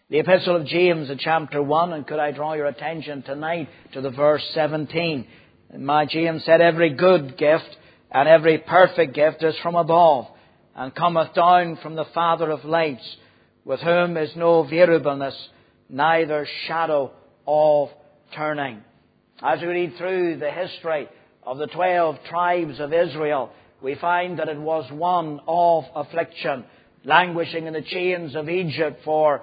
The Epistle of James in chapter 1, and could I draw your attention tonight to the verse 17. James said, every good gift and every perfect gift is from above, and cometh down from the Father of lights, with whom is no variableness, neither shadow of turning. As we read through the history of the 12 tribes of Israel, we find that it was one of affliction, languishing in the chains of Egypt for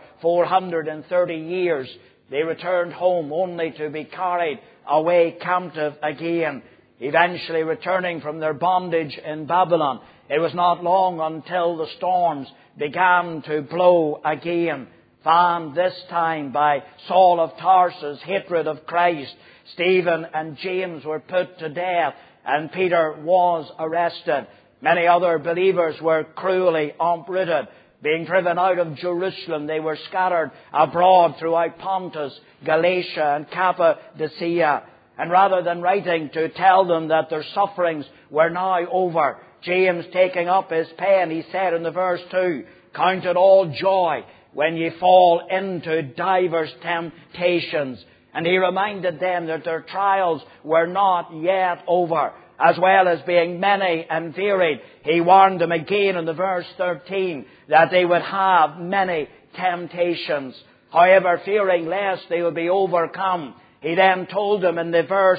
430 years. They returned home only to be carried away captive again, eventually returning from their bondage in Babylon. It was not long until the storms began to blow again, fanned this time by Saul of Tarsus' hatred of Christ. Stephen and James were put to death, and Peter was arrested. Many other believers were cruelly uprooted. Being driven out of Jerusalem, they were scattered abroad throughout Pontus, Galatia, and Cappadocia. And rather than writing to tell them that their sufferings were now over, James, taking up his pen, he said in the verse 2, count it all joy when ye fall into divers temptations. And he reminded them that their trials were not yet over. As well as being many and varied, he warned them again in the verse 13 that they would have many temptations. However, fearing lest they would be overcome, he then told them in the verse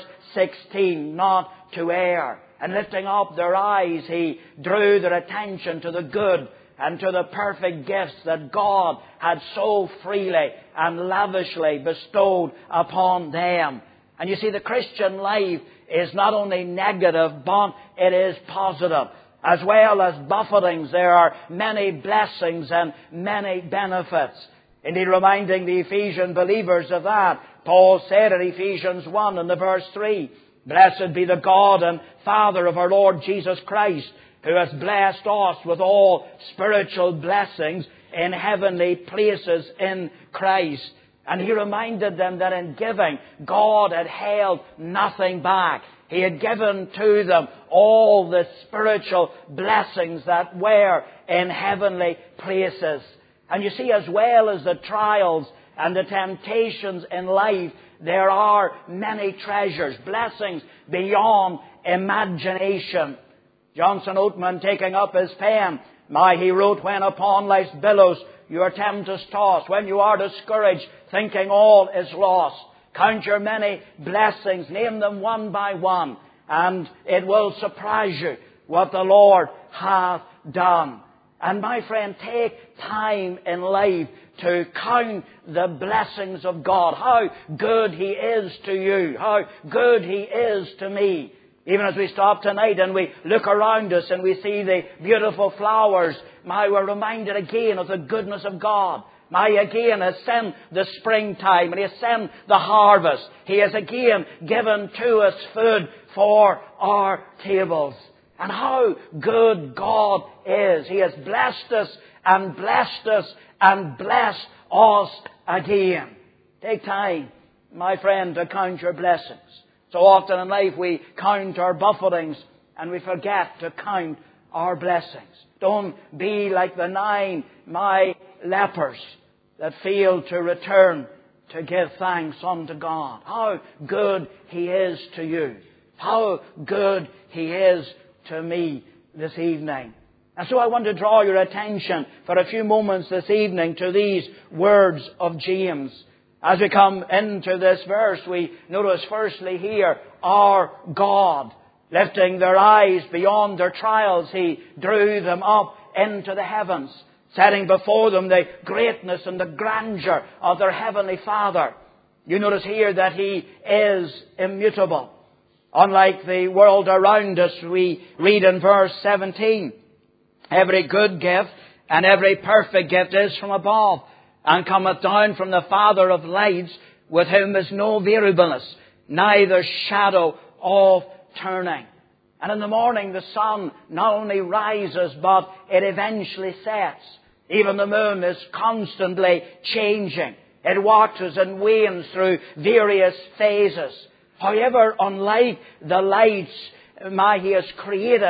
16 not to err. And lifting up their eyes, he drew their attention to the good and to the perfect gifts that God had so freely and lavishly bestowed upon them. And you see, the Christian life is not only negative, but it is positive. As well as buffetings, there are many blessings and many benefits. Indeed, reminding the Ephesian believers of that, Paul said in Ephesians 1 and the verse 3, blessed be the God and Father of our Lord Jesus Christ, who has blessed us with all spiritual blessings in heavenly places in Christ. And he reminded them that in giving, God had held nothing back. He had given to them all the spiritual blessings that were in heavenly places. And you see, as well as the trials and the temptations in life, there are many treasures, blessings beyond imagination. Johnson Oatman, taking up his pen, he wrote, when upon life's billows you are tempest-tossed, when you are discouraged, thinking all is lost, count your many blessings, name them one by one, and it will surprise you what the Lord hath done. And my friend, take time in life to count the blessings of God, how good He is to you, how good He is to me. Even as we stop tonight and we look around us and we see the beautiful flowers, we're reminded again of the goodness of God. Again has sent the springtime and He has sent the harvest. He has again given to us food for our tables. And how good God is. He has blessed us and blessed us and blessed us again. Take time, my friend, to count your blessings. So often in life we count our buffetings and we forget to count our blessings. Don't be like the 9 lepers that failed to return to give thanks unto God. How good He is to you. How good He is to me this evening. And so I want to draw your attention for a few moments this evening to these words of James. As we come into this verse, we notice firstly here, our God. Lifting their eyes beyond their trials, He drew them up into the heavens, setting before them the greatness and the grandeur of their Heavenly Father. You notice here that He is immutable. Unlike the world around us, we read in verse 17, every good gift and every perfect gift is from above, and cometh down from the Father of lights, with whom is no variableness, neither shadow of turning. And in the morning the sun not only rises, but it eventually sets. Even the moon is constantly changing. It waxes and wanes through various phases. However, unlike the lights He has created,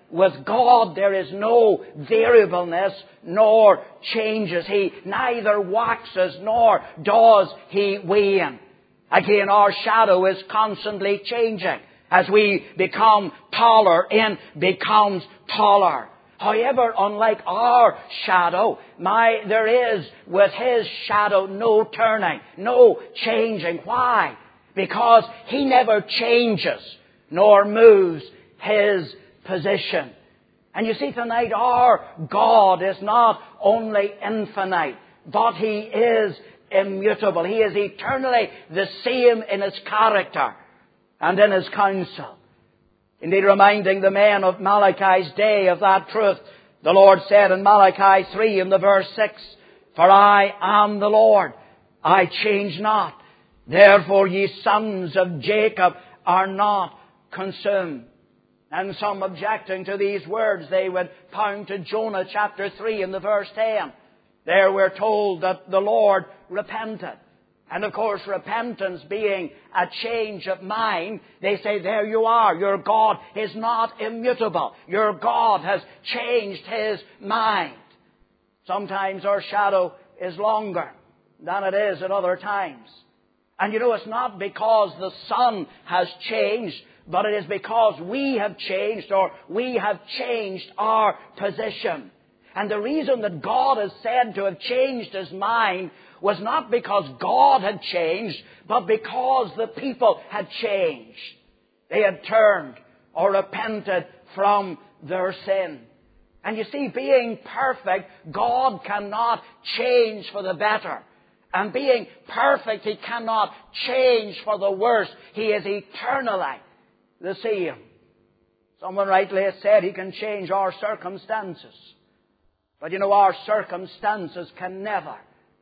with God there is no variableness nor changes. He neither waxes nor does He wane. Again, our shadow is constantly changing. As we become taller, it becomes taller. However, unlike our shadow, there is with His shadow no turning, no changing. Why? Because He never changes nor moves His position. And you see tonight, our God is not only infinite, but He is immutable. He is eternally the same in His character and in His counsel. Indeed, reminding the men of Malachi's day of that truth, the Lord said in Malachi 3 in the verse 6, "For I am the Lord, I change not. Therefore ye sons of Jacob are not consumed." And some objecting to these words, they would point to Jonah chapter 3 in the verse 10. There we're told that the Lord repented. And of course, repentance being a change of mind, they say, there you are. Your God is not immutable. Your God has changed His mind. Sometimes our shadow is longer than it is at other times. And you know, it's not because the sun has changed, but it is because we have changed, or we have changed our position. And the reason that God is said to have changed His mind was not because God had changed, but because the people had changed. They had turned or repented from their sin. And you see, being perfect, God cannot change for the better. And being perfect, He cannot change for the worse. He is eternally the same. Someone rightly has said He can change our circumstances. But you know, our circumstances can never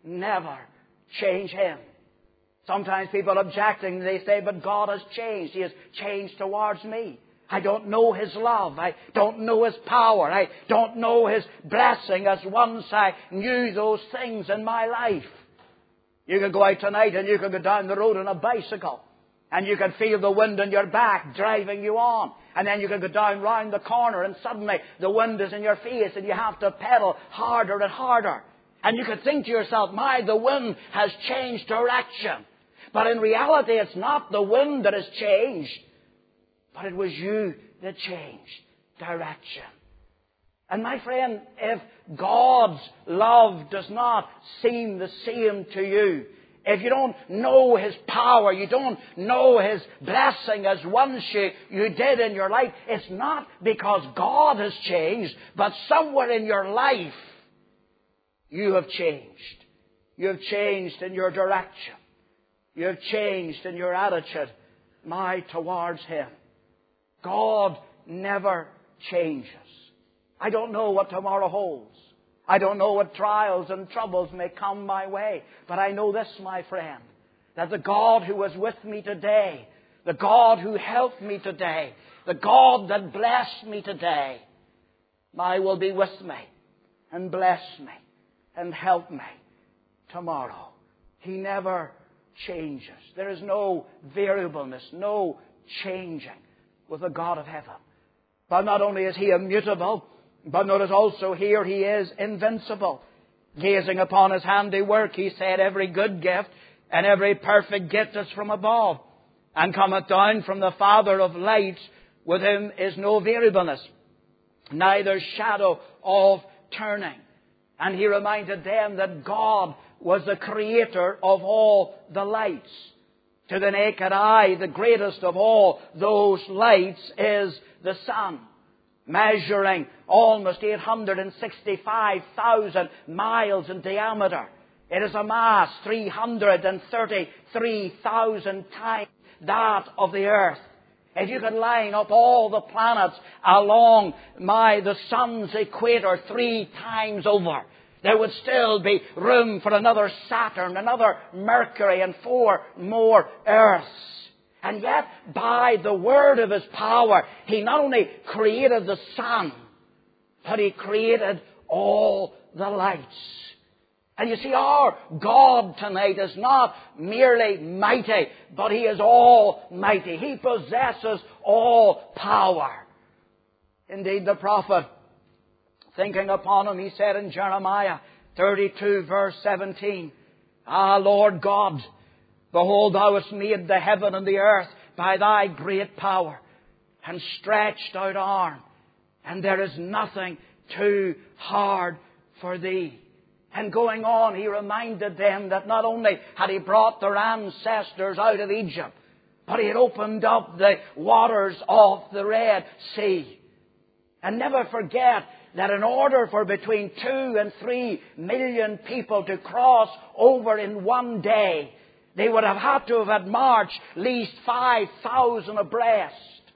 change Him. Sometimes people objecting, they say, but God has changed. He has changed towards me. I don't know His love. I don't know His power. I don't know His blessing as once I knew those things in my life. You can go out tonight and you can go down the road on a bicycle. And you can feel the wind in your back driving you on. And then you can go down round the corner and suddenly the wind is in your face and you have to pedal harder and harder. And you could think to yourself, the wind has changed direction. But in reality, it's not the wind that has changed, but it was you that changed direction. And my friend, if God's love does not seem the same to you, if you don't know His power, you don't know His blessing as once you did in your life, it's not because God has changed, but somewhere in your life you have changed. You have changed in your direction. You have changed in your attitude, towards Him. God never changes. I don't know what tomorrow holds. I don't know what trials and troubles may come my way. But I know this, my friend, that the God who was with me today, the God who helped me today, the God that blessed me today, will be with me and bless me and help me tomorrow. He never changes. There is no variableness, no changing with the God of heaven. But not only is He immutable, but notice also here He is invincible. Gazing upon His handiwork, He said, every good gift and every perfect gift is from above, and cometh down from the Father of lights, with whom is no variableness, neither shadow of turning. And He reminded them that God was the creator of all the lights. To the naked eye, the greatest of all those lights is the sun, measuring almost 865,000 miles in diameter. It is a mass 333,000 times that of the earth. If you could line up all the planets along the sun's equator 3 times over, there would still be room for another Saturn, another Mercury, and 4 more Earths. And yet, by the word of His power, He not only created the sun, but He created all the lights. And you see, our God tonight is not merely mighty, but He is almighty. He possesses all power. Indeed, the prophet, thinking upon him, he said in Jeremiah 32, verse 17, Ah, Lord God, behold, thou hast made the heaven and the earth by thy great power and stretched out arm, and there is nothing too hard for thee. And going on, he reminded them that not only had he brought their ancestors out of Egypt, but he had opened up the waters of the Red Sea. And never forget that in order for between 2 and 3 million people to cross over in one day, they would have had to have had marched at least 5,000 abreast.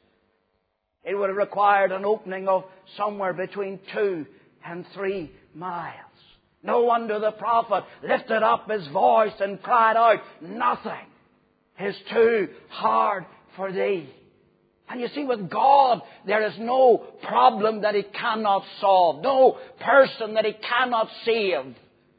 It would have required an opening of somewhere between 2 and 3 miles. No wonder the prophet lifted up his voice and cried out, Nothing is too hard for thee. And you see, with God, there is no problem that He cannot solve, no person that He cannot save,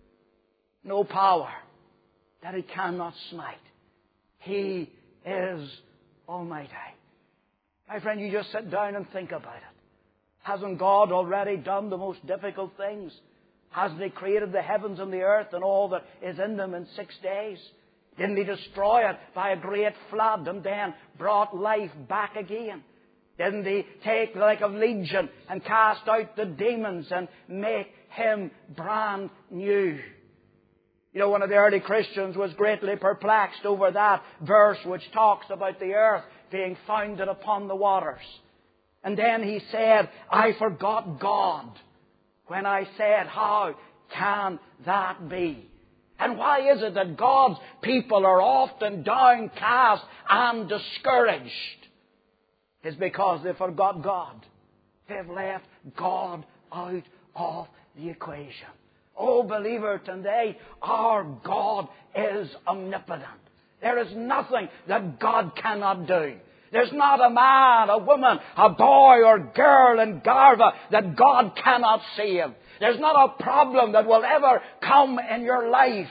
no power that He cannot smite. He is Almighty. My friend, you just sit down and think about it. Hasn't God already done the most difficult things? Hasn't He created the heavens and the earth and all that is in them in 6 days? Didn't He destroy it by a great flood and then brought life back again? Didn't He take the like of Legion and cast out the demons and make him brand new? You know, one of the early Christians was greatly perplexed over that verse which talks about the earth being founded upon the waters. And then he said, I forgot God when I said, how can that be? And why is it that God's people are often downcast and discouraged? It's because they forgot God. They've left God out of the equation. Oh, believer, today, our God is omnipotent. There is nothing that God cannot do. There's not a man, a woman, a boy or girl in Garva that God cannot save. There's not a problem that will ever come in your life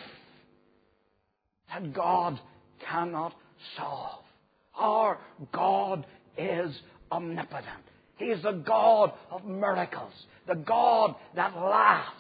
that God cannot solve. Our God is omnipotent. He is the God of miracles, the God that laughs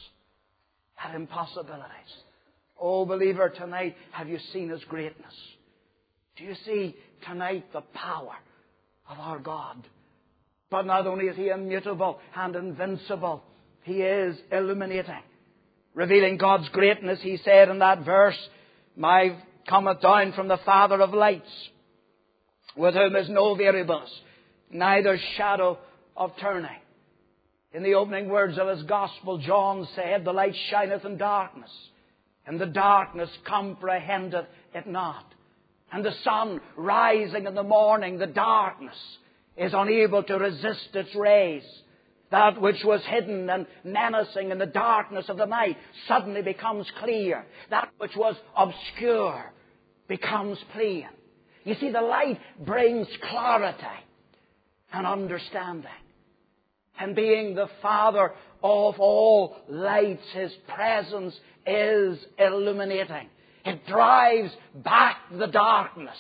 at impossibilities. Oh, believer, tonight, have you seen His greatness? Do you see tonight the power of our God? But not only is He immutable and invincible, He is illuminating. Revealing God's greatness, He said in that verse, My cometh down from the Father of lights, with whom is no variableness, neither shadow of turning. In the opening words of His Gospel, John said, The light shineth in darkness, and the darkness comprehendeth it not. And the sun rising in the morning, the darkness is unable to resist its rays. That which was hidden and menacing in the darkness of the night suddenly becomes clear. That which was obscure becomes plain. You see, the light brings clarity and understanding. And being the Father of all lights, His presence is illuminating. It drives back the darkness,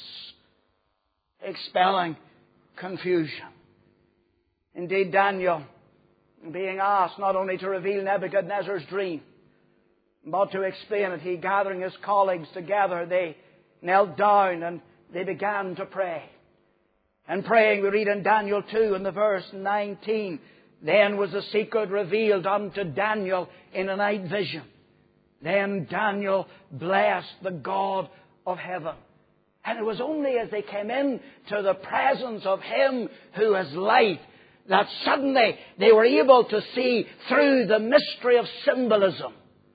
expelling confusion. Indeed, Daniel, being asked not only to reveal Nebuchadnezzar's dream, but to explain it, he, gathering his colleagues together, they knelt down and they began to pray. And praying, we read in Daniel 2 in the verse 19, Then was the secret revealed unto Daniel in a night vision. Then Daniel blessed the God of heaven. And it was only as they came in to the presence of Him who is light that suddenly they were able to see through the mystery of symbolism.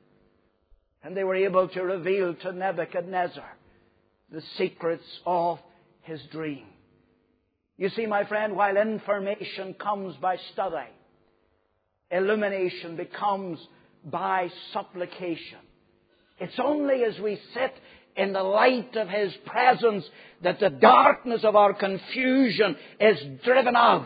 And they were able to reveal to Nebuchadnezzar the secrets of his dream. You see, my friend, while information comes by study, illumination becomes by supplication. It's only as we sit in the light of His presence that the darkness of our confusion is driven out.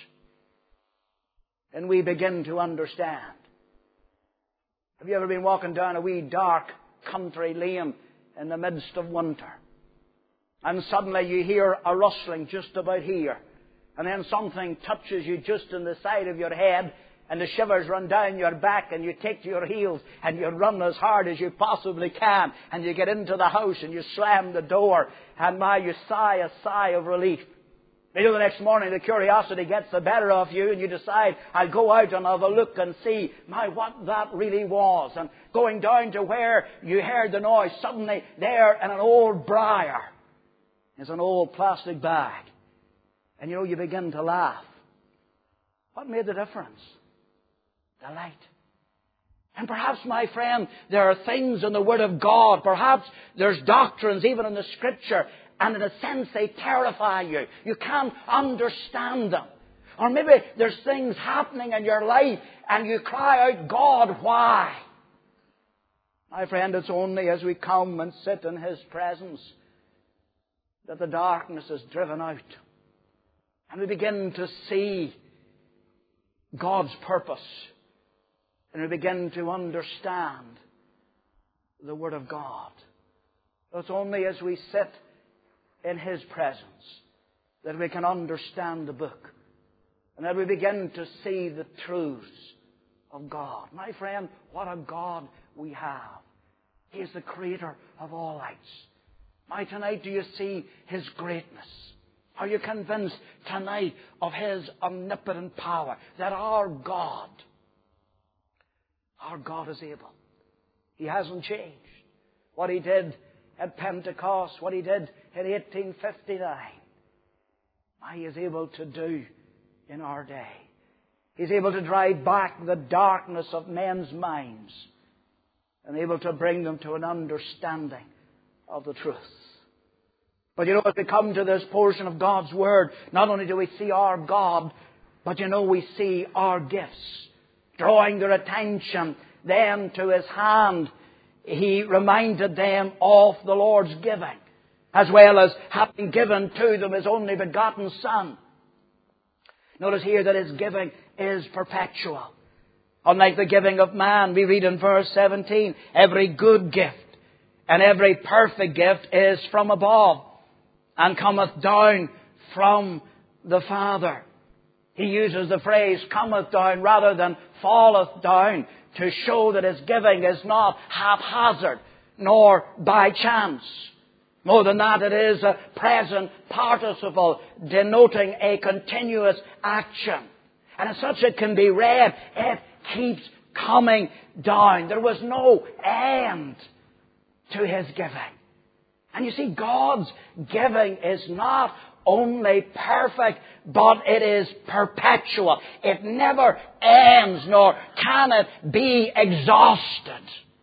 And we begin to understand. Have you ever been walking down a wee dark country lane in the midst of winter? And suddenly you hear a rustling just about here. And then something touches you just on the side of your head, and the shivers run down your back, and you take to your heels, and you run as hard as you possibly can, and you get into the house, and you slam the door, and you sigh a sigh of relief. Maybe the next morning the curiosity gets the better of you, and you decide, I'll go out and have a look and see, what that really was. And going down to where you heard the noise, suddenly there in an old briar is an old plastic bag. And you begin to laugh. What made the difference? The light. And perhaps, my friend, there are things in the Word of God. Perhaps there's doctrines even in the Scripture, and in a sense they terrify you. You can't understand them. Or maybe there's things happening in your life, and you cry out, God, why? My friend, it's only as we come and sit in His presence that the darkness is driven out. And we begin to see God's purpose. And we begin to understand the Word of God. It's only as we sit in His presence that we can understand the book. And that we begin to see the truths of God. My friend, what a God we have. He is the Creator of all lights. Tonight, do you see His greatness? Are you convinced tonight of His omnipotent power? That our God is able. He hasn't changed. What He did at Pentecost, what He did in 1859, He is able to do in our day. He's able to drive back the darkness of men's minds and able to bring them to an understanding of the truth. But as we come to this portion of God's Word, not only do we see our God, but we see our gifts. Drawing their attention then to His hand, He reminded them of the Lord's giving, as well as having given to them His only begotten Son. Notice here that His giving is perpetual. Unlike the giving of man, we read in verse 17, every good gift and every perfect gift is from above, and cometh down from the Father. He uses the phrase cometh down rather than falleth down to show that His giving is not haphazard nor by chance. More than that, it is a present participle denoting a continuous action. And as such it can be read, it keeps coming down. There was no end to His giving. And you see, God's giving is not only perfect, but it is perpetual. It never ends, nor can it be exhausted.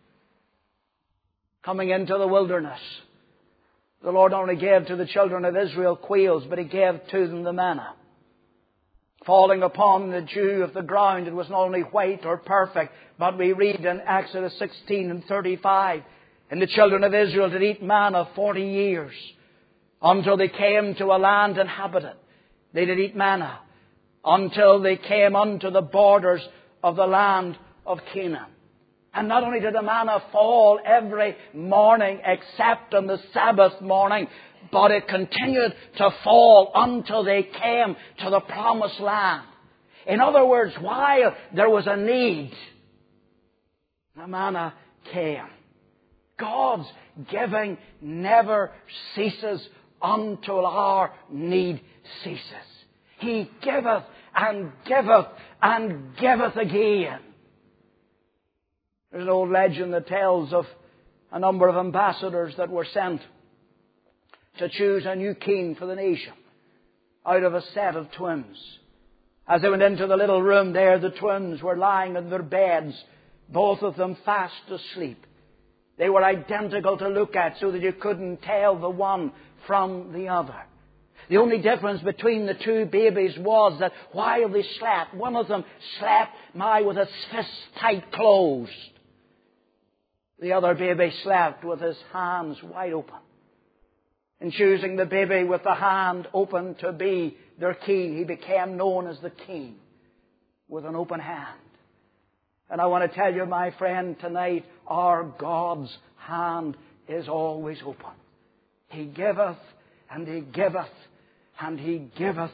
Coming into the wilderness, the Lord only gave to the children of Israel quails, but He gave to them the manna. Falling upon the dew of the ground, it was not only white or perfect, but we read in Exodus 16 and 35, and the children of Israel did eat manna 40 years, until they came to a land inhabited. They did eat manna until they came unto the borders of the land of Canaan. And not only did the manna fall every morning except on the Sabbath morning, but it continued to fall until they came to the promised land. In other words, while there was a need, the manna came. God's giving never ceases until our need ceases. He giveth and giveth and giveth again. There's an old legend that tells of a number of ambassadors that were sent to choose a new king for the nation out of a set of twins. As they went into the little room there, the twins were lying in their beds, both of them fast asleep. They were identical to look at, so that you couldn't tell the one from the other. The only difference between the two babies was that while they slept, one of them slept with his fists tight closed. The other baby slept with his hands wide open. In choosing the baby with the hand open to be their king, he became known as the king with an open hand. And I want to tell you, my friend, tonight, our God's hand is always open. He giveth and He giveth and He giveth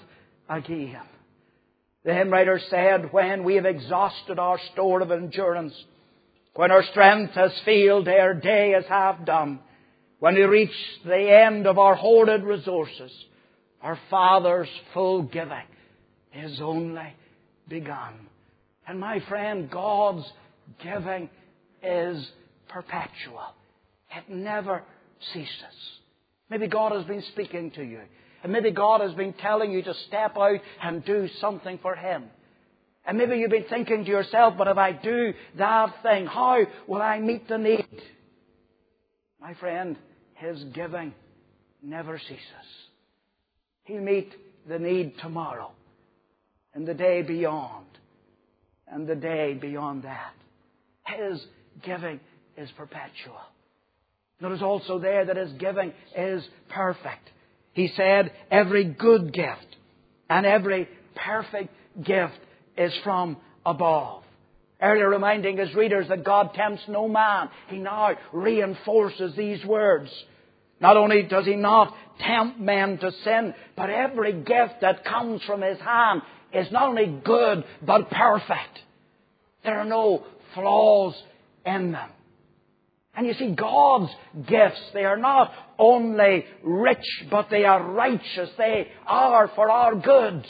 again. The hymn writer said, when we have exhausted our store of endurance, when our strength has failed ere day is half done, when we reach the end of our hoarded resources, our Father's full giving is only begun. And my friend, God's giving is perpetual. It never ceases. Maybe God has been speaking to you. And maybe God has been telling you to step out and do something for Him. And maybe you've been thinking to yourself, but if I do that thing, how will I meet the need? My friend, His giving never ceases. He'll meet the need tomorrow, and the day beyond, and the day beyond that. His giving is perpetual. Notice also there that His giving is perfect. He said, every good gift and every perfect gift is from above. Earlier reminding His readers that God tempts no man, He now reinforces these words. Not only does He not tempt men to sin, but every gift that comes from His hand is not only good, but perfect. There are no flaws in them. And you see, God's gifts, they are not only rich, but they are righteous. They are for our good.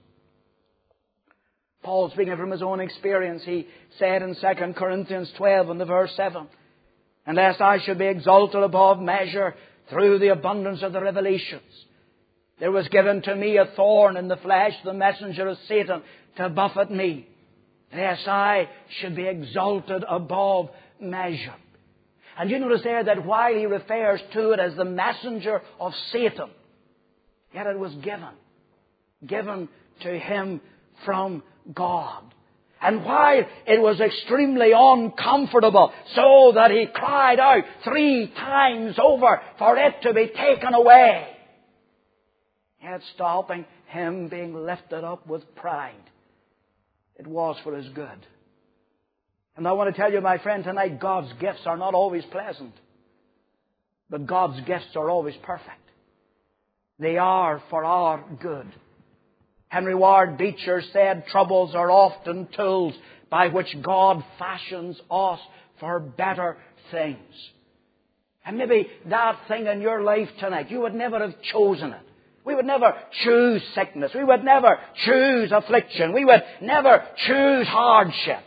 Paul, speaking from his own experience, he said in 2 Corinthians 12 and the verse 7, unless I should be exalted above measure through the abundance of the revelations, there was given to me a thorn in the flesh, the messenger of Satan, to buffet me, lest I should be exalted above measure. And you notice there that while he refers to it as the messenger of Satan, yet it was given to him from God. And while it was extremely uncomfortable, so that he cried out 3 times over for it to be taken away, yet stopping him being lifted up with pride, it was for his good. And I want to tell you, my friend, tonight, God's gifts are not always pleasant. But God's gifts are always perfect. They are for our good. Henry Ward Beecher said, troubles are often tools by which God fashions us for better things. And maybe that thing in your life tonight, you would never have chosen it. We would never choose sickness. We would never choose affliction. We would never choose hardship.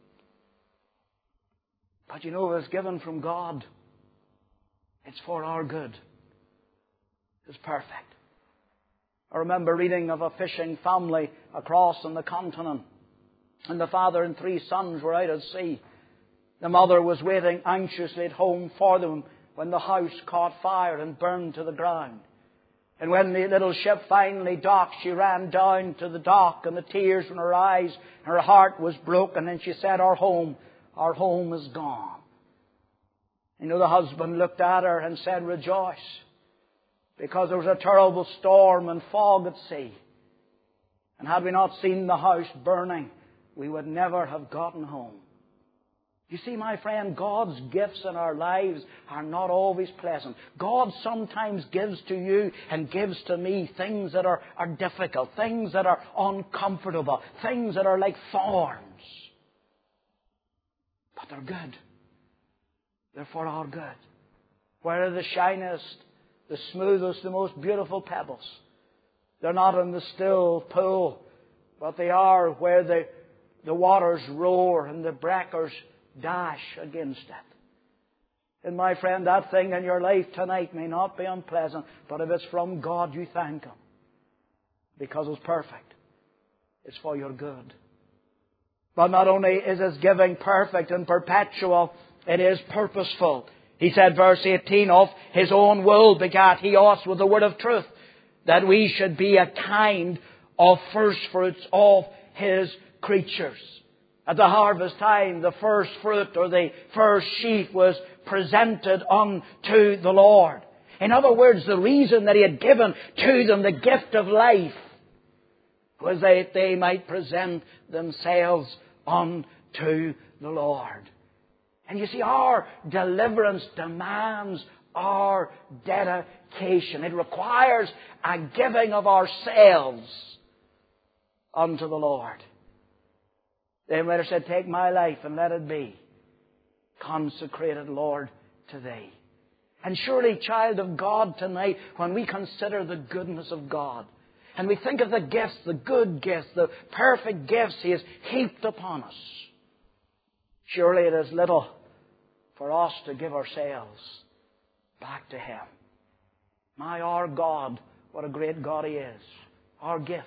But you know, it's given from God. It's for our good. It's perfect. I remember reading of a fishing family across on the continent. And the father and 3 sons were out at sea. The mother was waiting anxiously at home for them when the house caught fire and burned to the ground. And when the little ship finally docked, she ran down to the dock, and the tears in her eyes, and her heart was broken, and she said, our home is gone. You know, the husband looked at her and said, rejoice, because there was a terrible storm and fog at sea. And had we not seen the house burning, we would never have gotten home. You see, my friend, God's gifts in our lives are not always pleasant. God sometimes gives to you and gives to me things that are difficult, things that are uncomfortable, things that are like thorns. But they're good. They're for our good. Where are the shiniest, the smoothest, the most beautiful pebbles? They're not in the still pool, but they are where the waters roar and the breakers dash against it. And my friend, that thing in your life tonight may not be unpleasant, but if it's from God, you thank Him. Because it's perfect. It's for your good. But not only is His giving perfect and perpetual, it is purposeful. He said, verse 18, of His own will begat He us with the word of truth, that we should be a kind of first fruits of His creatures. At the harvest time, the first fruit or the first sheaf was presented unto the Lord. In other words, the reason that He had given to them the gift of life was that they might present themselves unto the Lord. And you see, our deliverance demands our dedication. It requires a giving of ourselves unto the Lord. Then later said, take my life and let it be consecrated, Lord, to Thee. And surely, child of God, tonight, when we consider the goodness of God, and we think of the gifts, the good gifts, the perfect gifts He has heaped upon us, surely it is little for us to give ourselves back to Him. Our God, what a great God He is. Our gifts.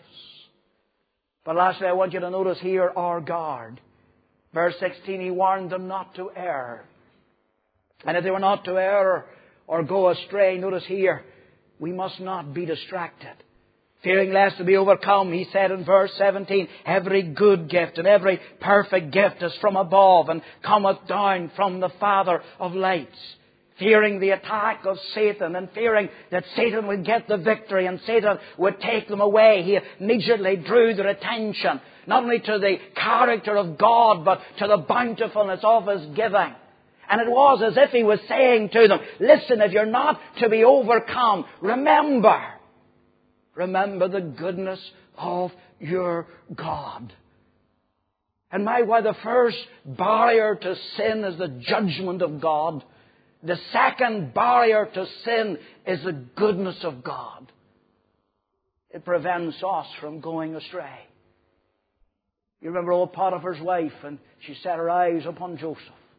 But lastly, I want you to notice here our guard. Verse 16, He warned them not to err. And if they were not to err or go astray, notice here, we must not be distracted. Fearing lest to be overcome, He said in verse 17, every good gift and every perfect gift is from above and cometh down from the Father of lights. Fearing the attack of Satan and fearing that Satan would get the victory and Satan would take them away, He immediately drew their attention not only to the character of God but to the bountifulness of His giving. And it was as if He was saying to them, listen, if you're not to be overcome, remember the goodness of your God. And why the first barrier to sin is the judgment of God. The second barrier to sin is the goodness of God. It prevents us from going astray. You remember old Potiphar's wife, and she set her eyes upon Joseph.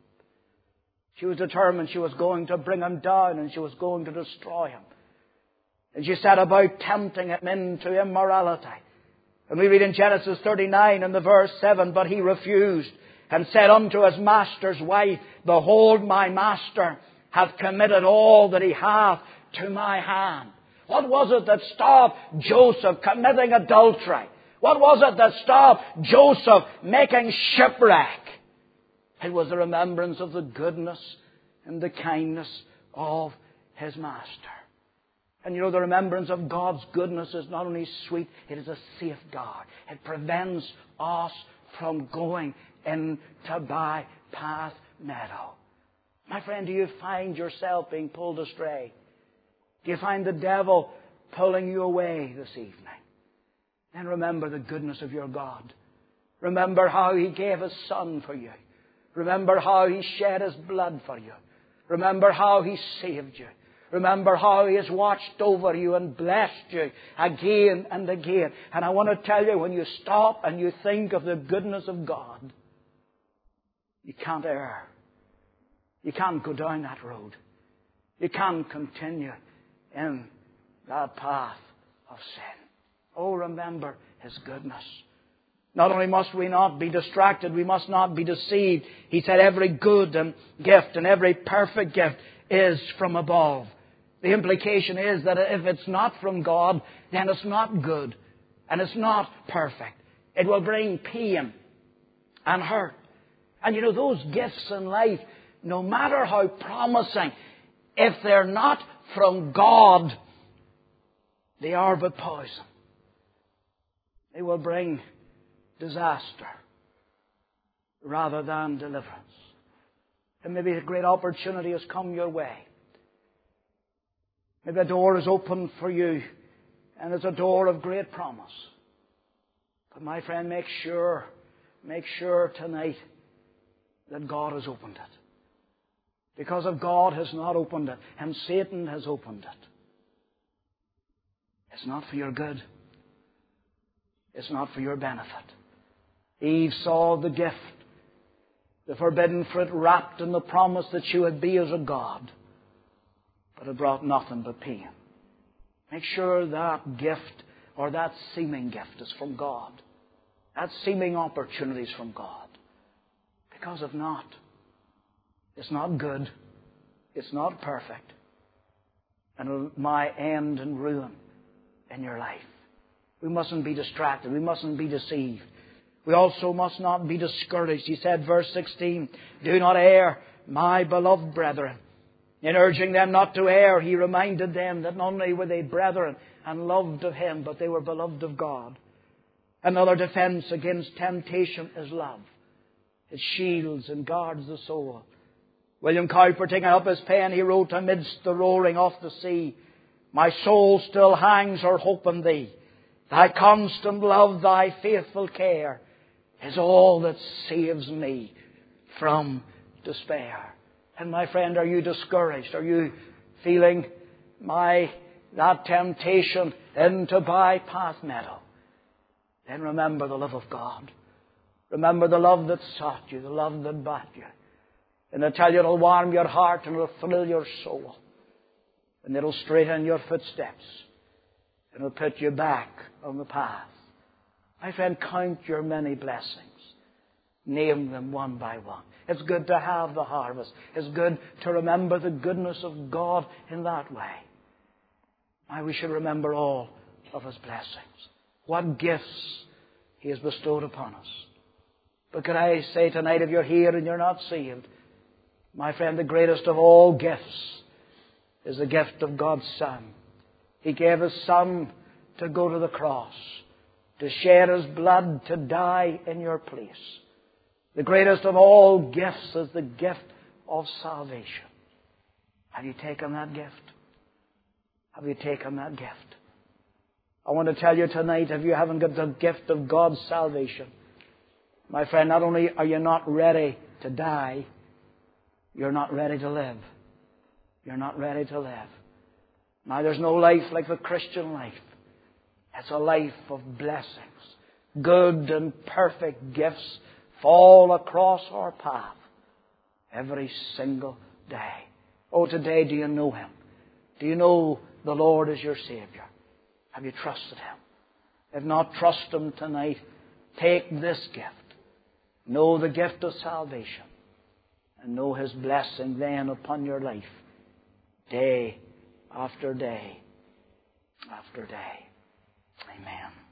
She was determined she was going to bring him down and she was going to destroy him. And she set about tempting him into immorality. And we read in Genesis 39 in the verse 7, but he refused and said unto his master's wife, behold, my master hath committed all that he hath to my hand. What was it that stopped Joseph committing adultery? What was it that stopped Joseph making shipwreck? It was the remembrance of the goodness and the kindness of his master. And you know, the remembrance of God's goodness is not only sweet, it is a safeguard. It prevents us from going into bypath meadow. My friend, do you find yourself being pulled astray? Do you find the devil pulling you away this evening? Then remember the goodness of your God. Remember how He gave His Son for you. Remember how He shed His blood for you. Remember how He saved you. Remember how He has watched over you and blessed you again and again. And I want to tell you, when you stop and you think of the goodness of God, you can't err. You can't go down that road. You can't continue in that path of sin. Oh, remember His goodness. Not only must we not be distracted, we must not be deceived. He said every good gift and every perfect gift is from above. The implication is that if it's not from God, then it's not good and it's not perfect. It will bring pain and hurt. And you know, those gifts in life, no matter how promising, if they're not from God, they are but poison. They will bring disaster rather than deliverance. And maybe a great opportunity has come your way. Maybe a door is open for you, and it's a door of great promise. But my friend, make sure tonight that God has opened it. Because if God has not opened it, and Satan has opened it, it's not for your good. It's not for your benefit. Eve saw the gift, the forbidden fruit wrapped in the promise that she would be as a God. But it brought nothing but pain. Make sure that gift or that seeming gift is from God. That seeming opportunity is from God. Because if not, it's not good. It's not perfect. And it might end in ruin in your life. We mustn't be distracted. We mustn't be deceived. We also must not be discouraged. He said, verse 16, do not err, my beloved brethren. In urging them not to err, He reminded them that not only were they brethren and loved of Him, but they were beloved of God. Another defense against temptation is love. It shields and guards the soul. William Cowper, taking up his pen, he wrote, amidst the roaring of the sea, my soul still hangs her hope in Thee. Thy constant love, Thy faithful care is all that saves me from despair. And my friend, are you discouraged? Are you feeling that temptation into bypath meadow? Then remember the love of God. Remember the love that sought you, the love that bought you. And I tell you, it'll warm your heart and it'll thrill your soul. And it'll straighten your footsteps. And it'll put you back on the path. My friend, count your many blessings. Name them one by one. It's good to have the harvest. It's good to remember the goodness of God in that way. Now we should remember all of His blessings. What gifts He has bestowed upon us. But can I say tonight, if you're here and you're not saved, my friend, the greatest of all gifts is the gift of God's Son. He gave His Son to go to the cross, to shed His blood, to die in your place. The greatest of all gifts is the gift of salvation. Have you taken that gift? Have you taken that gift? I want to tell you tonight, if you haven't got the gift of God's salvation, my friend, not only are you not ready to die, you're not ready to live. You're not ready to live. Now, there's no life like the Christian life. It's a life of blessings. Good and perfect gifts fall across our path every single day. Oh, today, do you know Him? Do you know the Lord is your Savior? Have you trusted Him? If not, trust Him tonight. Take this gift. Know the gift of salvation. And know His blessing then upon your life. Day after day after day. Amen.